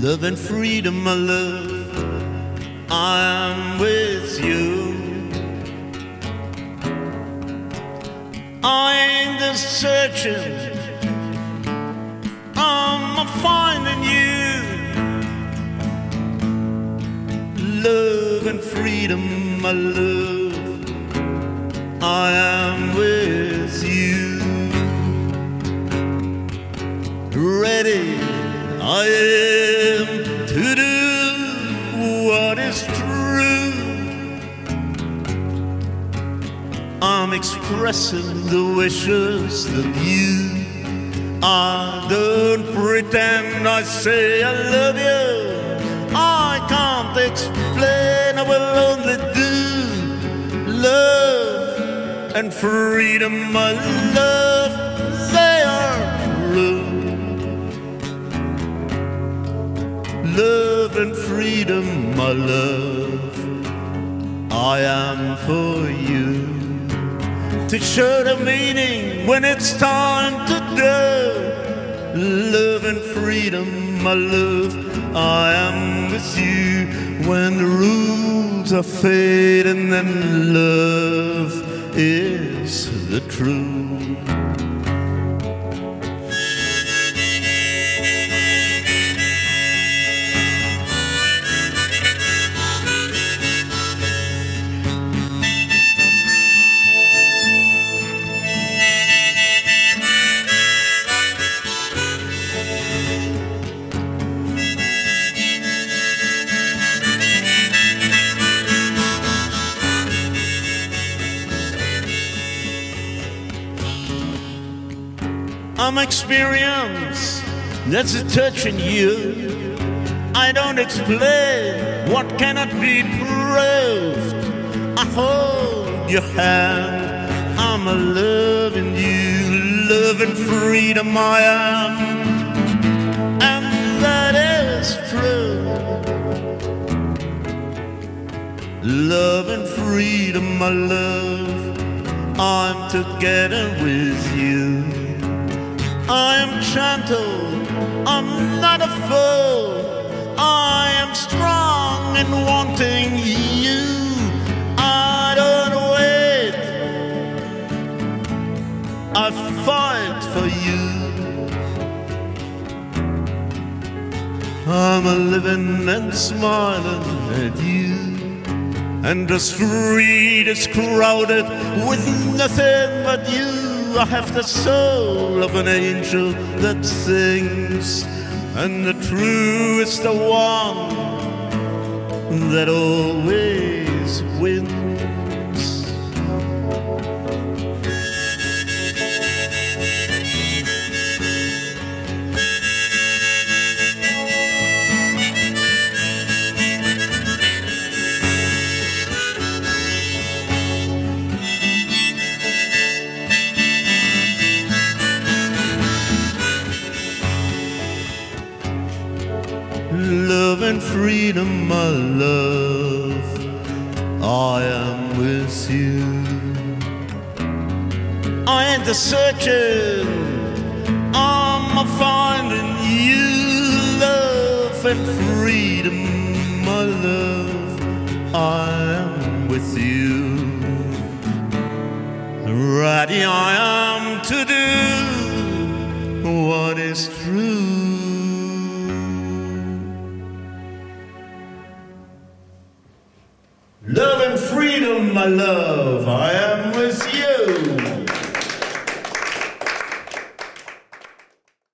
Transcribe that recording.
Love and freedom, my love, I am with you. I ain't just searching, I'm finding you. Love and freedom, my love, I am with you. Ready I am to do what is true. I'm expressing the wishes of you. I don't pretend, I say I love you. I can't explain, I will only do. Love and freedom, my love, they are true. Love and freedom, my love, I am for you. To show the meaning when it's time to go. Love and freedom, my love, I am with you. When the rules are fading and love is the truth. I'm experienced, that's a touch in you. I don't explain what cannot be proved. I hold your hand, I'm a loving you. Love and freedom I am, and that is true. Love and freedom, my love, I'm together with you. I am gentle, I'm not a fool. I am strong in wanting you. I don't wait, I fight for you. I'm a living and smiling at you. And the street is crowded with nothing but you. I have the soul of an angel that sings, and the true is the one that always wins. Love and freedom, my love, I am with you. I ain't a searching, I'm a finding you. Love and freedom, my love, I am with you. Ready I am to do what is true. Love and freedom, my love, I am with you.